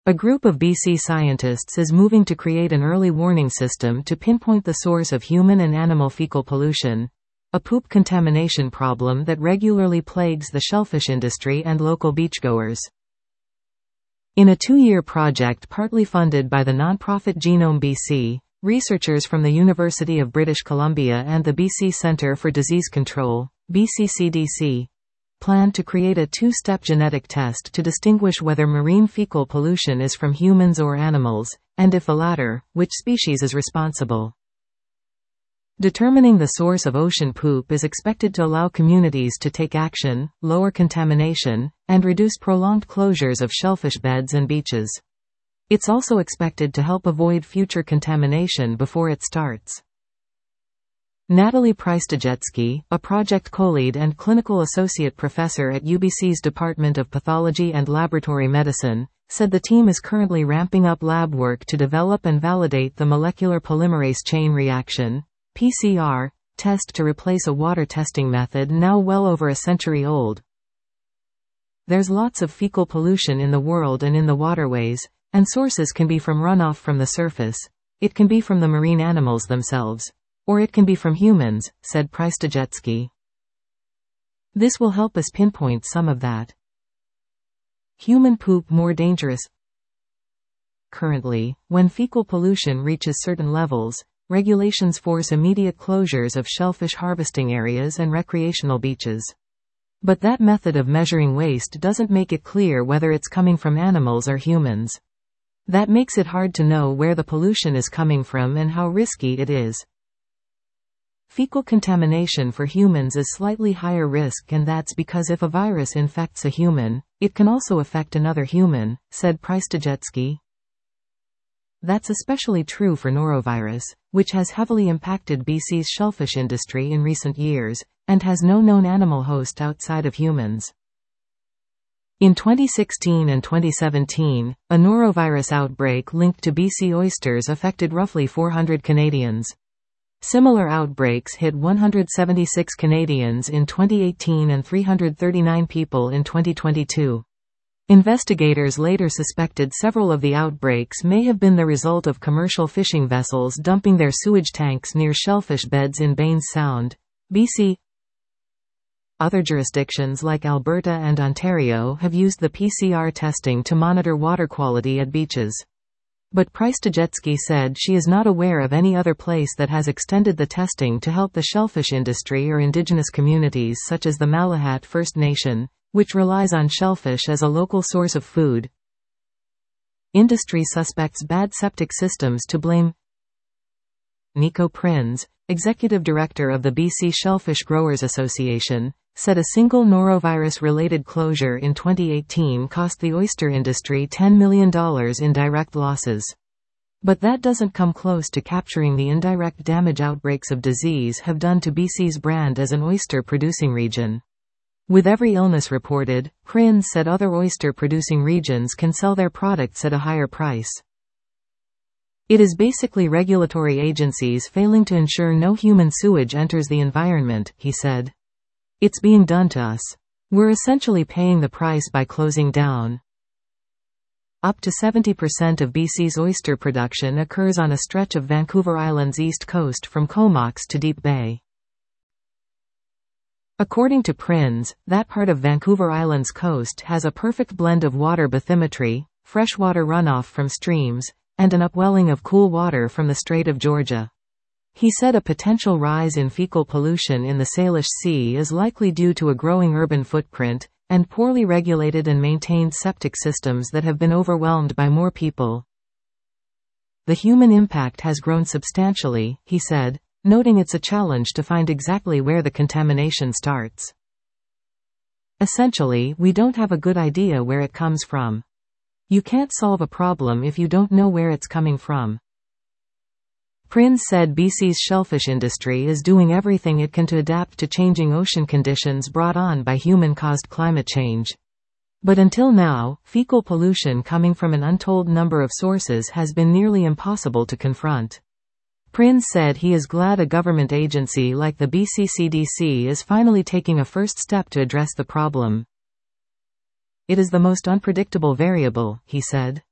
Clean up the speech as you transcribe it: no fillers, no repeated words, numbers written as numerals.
A group of BC scientists is moving to create an early warning system to pinpoint the source of human and animal fecal pollution, a poop contamination problem that regularly plagues the shellfish industry and local beachgoers. In a 2-year project partly funded by the nonprofit Genome BC, researchers from the University of British Columbia and the BC Centre for Disease Control, BCCDC, plan to create a 2-step genetic test to distinguish whether marine fecal pollution is from humans or animals, and if the latter, which species is responsible. Determining the source of ocean poop is expected to allow communities to take action, lower contamination, and reduce prolonged closures of shellfish beds and beaches. It's also expected to help avoid future contamination before it starts. Natalie Prystagetsky, a project co-lead and clinical associate professor at UBC's Department of Pathology and Laboratory Medicine, said the team is currently ramping up lab work to develop and validate the molecular polymerase chain reaction (PCR) test to replace a water testing method now well over a century old. There's lots of fecal pollution in the world and in the waterways, and sources can be from runoff from the surface, it can be from the marine animals themselves, or it can be from humans, said Prystagetsky. This will help us pinpoint some of that. Human poop more dangerous? Currently, when fecal pollution reaches certain levels, regulations force immediate closures of shellfish harvesting areas and recreational beaches. But that method of measuring waste doesn't make it clear whether it's coming from animals or humans. That makes it hard to know where the pollution is coming from and how risky it is. Fecal contamination for humans is slightly higher risk, and that's because if a virus infects a human, it can also affect another human, said Prystagetsky. That's especially true for norovirus, which has heavily impacted BC's shellfish industry in recent years, and has no known animal host outside of humans. In 2016 and 2017, a norovirus outbreak linked to BC oysters affected roughly 400 Canadians. Similar outbreaks hit 176 Canadians in 2018 and 339 people in 2022. Investigators later suspected several of the outbreaks may have been the result of commercial fishing vessels dumping their sewage tanks near shellfish beds in Baines Sound, BC. Other jurisdictions like Alberta and Ontario have used the PCR testing to monitor water quality at beaches. But Prystagetsky said she is not aware of any other place that has extended the testing to help the shellfish industry or Indigenous communities such as the Malahat First Nation, which relies on shellfish as a local source of food. Industry suspects bad septic systems to blame. Nico Prinz, executive director of the BC Shellfish Growers Association, said a single norovirus-related closure in 2018 cost the oyster industry $10 million in direct losses. But that doesn't come close to capturing the indirect damage outbreaks of disease have done to BC's brand as an oyster-producing region. With every illness reported, Prinz said other oyster-producing regions can sell their products at a higher price. It is basically regulatory agencies failing to ensure no human sewage enters the environment, he said. It's being done to us. We're essentially paying the price by closing down. Up to 70% of BC's oyster production occurs on a stretch of Vancouver Island's east coast from Comox to Deep Bay. According to Prinz, that part of Vancouver Island's coast has a perfect blend of water bathymetry, freshwater runoff from streams, and an upwelling of cool water from the Strait of Georgia. He said a potential rise in fecal pollution in the Salish Sea is likely due to a growing urban footprint, and poorly regulated and maintained septic systems that have been overwhelmed by more people. The human impact has grown substantially, he said, noting it's a challenge to find exactly where the contamination starts. Essentially, we don't have a good idea where it comes from. You can't solve a problem if you don't know where it's coming from. Prinz said BC's shellfish industry is doing everything it can to adapt to changing ocean conditions brought on by human-caused climate change. But until now, fecal pollution coming from an untold number of sources has been nearly impossible to confront. Prinz said he is glad a government agency like the BCCDC is finally taking a first step to address the problem. It is the most unpredictable variable, he said.